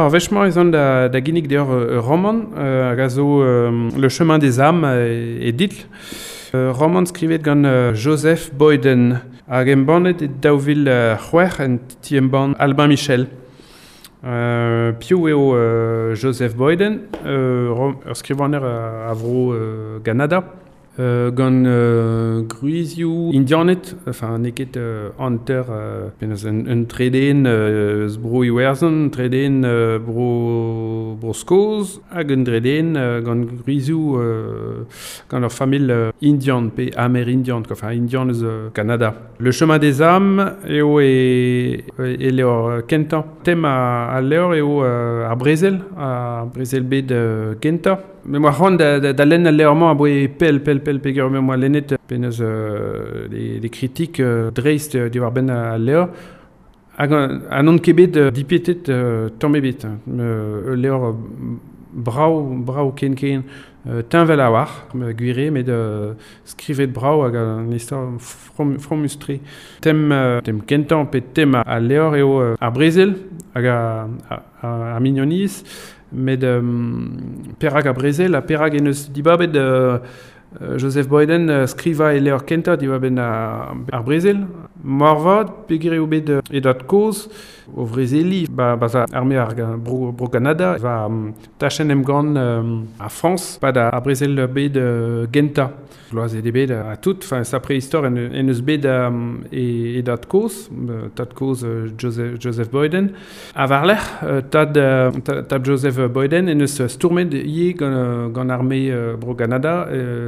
vachement ils ont da ginnig d'ailleurs roman gazo Le chemin des âmes et dit roman skrivet gant Joseph Boyden hag embannet et daouvil c'hwer en tiemban Albin Michel. Piou eo Joseph Boyden ur skrivaner a vro Canada gant gruizioù indianet, enfin neket anter penaos un treden bro iwerzon, treden bro skoz, hag un treden gant gruizioù gant ur famil indian pe amerindian, enfin indian eus Canada. Le chemin des âmes eo e leur kentañ. Tem a leur eo ar brezel bet kentañ. Mais moi, ran da lenn a leurman a boe pel pegur, mais moi lennet penaos les critiques dreist diwar ben a leur. An on kebet dipetet tammebet. Leur brau ken tinvel a war, gwire, met skrivet brau hag an istor fromustre. Tem kentañ pe tem a leur eo ar brezel hag a mignoniz. Met perag a brezel, a perag en eus dibabet Joseph Boyden skriva e leur kenta dibaben ar brezel. Morvad, pegire bet edat koz, o vrezeli, baza arme ar bro Canada, va tachen emgant a France, pad a brezel bet genta. Gloaz e bet a tout, sa prehistor en eus bet edat koz, tad koz Joseph Boyden. A varler, tad Joseph Boyden en eus stourmet ie gant arme bro Canada,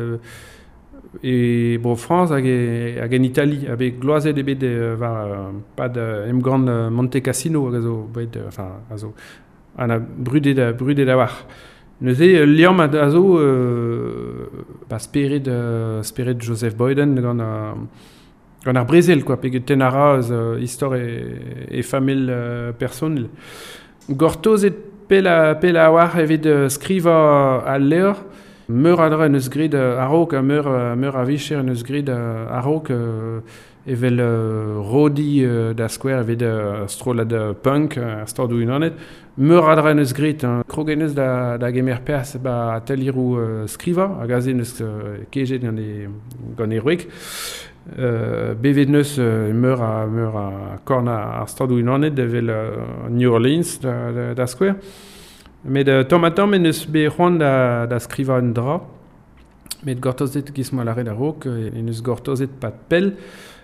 et bro France hag en Italie, avec gloazet ebet pad emgant Monte Cassino hag azo ana brudet a war. Neuze liam a zo speret Joseph Boyden gant ar brezel, quoi, peget ten ara histor e famel personel. Gortozet pel a war evit skriva a leur. Meur a dra en eus grid a-raok, meur a vicher en eus grid a-raok evel rodi da skwer evit strolad punk, stordou unanet. Meur a dra en eus grid, krogenez da gemer pers a talirou skriva, hag aze neus kejet gant e roek. Bevet neus meur a korn ar stordou unanet evel New Orleans da skwer. Met tomatam en eus be c'hoant da skriva un dra, met gortozet gismo lare da rok, en eus gortozet pat pel,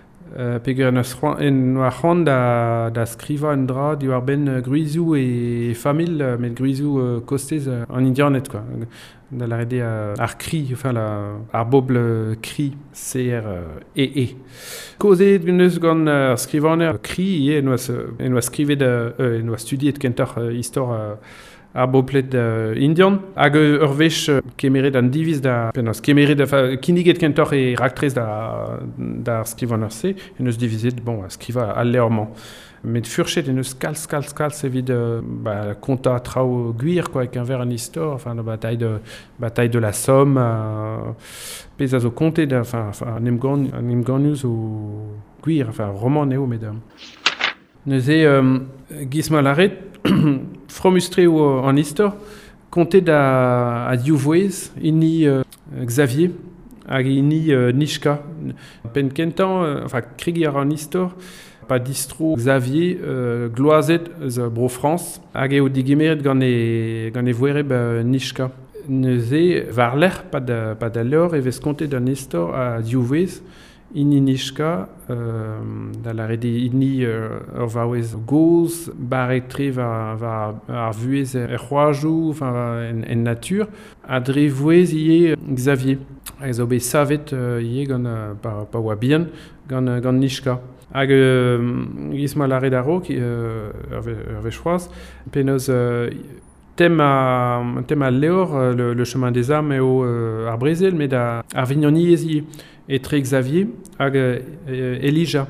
peger en oa c'hoant da skriva un dra diwar ben gruizioù e famil, met gruizioù kostez an indianet, quoi. Da lare de ar kri, enfin ar bobl kri, C-R-E-E. Kozet eus gant skrivaner kri, en oa skrivet, en oa studiet kentor histor ar boblet indian, hag ur vech kemeret an diviz da penaos kemeret kiniget kentor e raktrez da skrivaner se, en eus divizet, skriva al leurman. Met furchet en eus kalz evit konta trao gwir, quoi, ek un ver an histor, enfin la bataille de la Somme, pez a zo kontet, an emganus o gwir, enfin roman neo met neuze gisma laret fromustre ou en histoire, compté à Diouvouez, ini Xavier, hag ini Nishka. Pen kentan, enfin, krigiar en histoire, pas distro Xavier, gloazet bro France, hag eo digimeret gant e voereb Nishka. Neuze varler, pas da lor, e vez compté d'an histoire à Diouvez, ini Nishka, da la rede ini ur vaouez goz, baretre va ar vuez c'hoazhou, en nature, a dre vouez ie Xavier. A zo be savet ie gant pa oa bihan gant Nishka. Hag gisma la rede a-raok ur vechroaz, penaos tem a leor le chemin des âmes eo ar brezel, met ar vignoniez ie. Et très Xavier hag Elijah,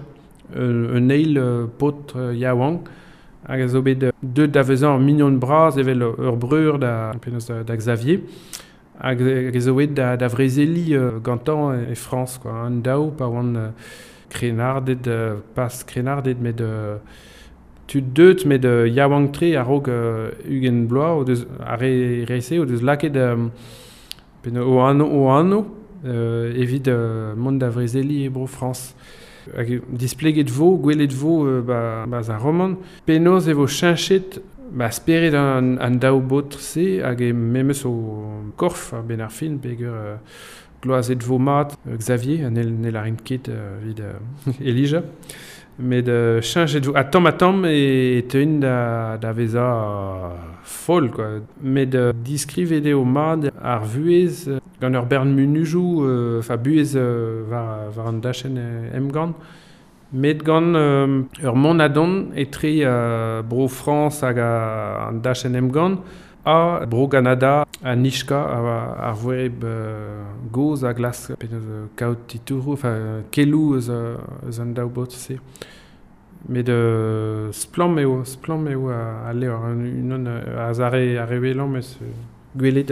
un eil pot yaouang, hag zo bet deux davezan mignon bras evel ur breur da Xavier, hag zo bet da vrezeli gantan e France, quoi, an daou pa oan krenardet, pas krenardet, met tu deut met de Yawang Tre a rog Hugen Blois o deus a reise o deus laket o anno evit mont da vrezeli e bro France. Hag displeget vo, gwelet vo a roman. Penaos e vo chinchet speret an daou botr se hag memeus o korf ben ar film peger gloazet vo mat Xavier, nel a rin ket vid Elijah. Met chinchet vo a tamm e teun da veza fol, quoi. Met diskrivet o mat ar vuez gant ur bern munujou, buez war an dachen emgant. Met gant ur monadon etre bro France hag an dachen emgant, a bro Canada a Nishka ar voereb goz a glas kaout titourou, kelou eus an daou bot se. Met splam eo a leo, unan a zare a revelan, mais gwelet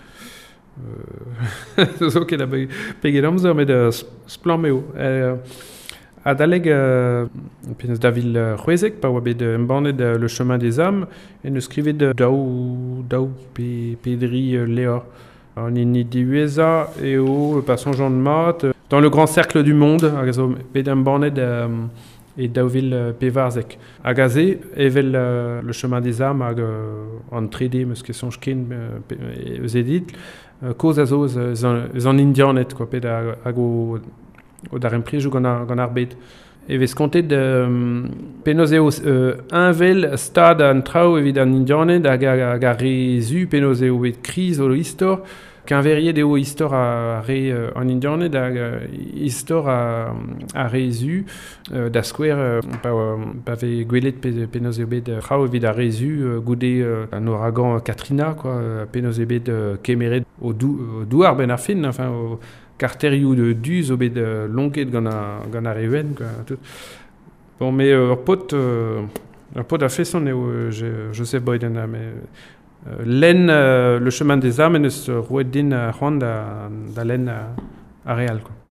zo ket a peget amzer, met splam eo. A daleg penaos da vil c'hwezek, pa oa bet embannet le chemin des âmes, en eus skrivet daou pedri leo. An inni diweza eo pa Saint-Jean de Mat, dans le grand cercle du monde, hag a zo bet embannet et daouvil pevarzek. Hag a ze, evel le chemin des âmes hag an 3D meus ket sonj ken eus edit, koz a zo eus an indianet, quoi, pet hag o dar emprijou gant ar bet. E vez kontet penaos eo unvel stad an traoù evit an indianet hag a rezu penaos eo bet kriz o istor, Kenveriet eo istor a re an indianet hag istor a rezu da skouer pa ve gwelet penaos eo bet traoù evit a rezu goude an ouragan Katrina, quoi, penaos eo bet kemeret o douar ben ar fin, enfin o karterioù de duz o bet longet gant a reven, quoi. Bon, mais ur pot a feson eo Joseph Boyden, mais lenn le chemin des âmes en eus rouet din c'hoant da lenn a real, quoi.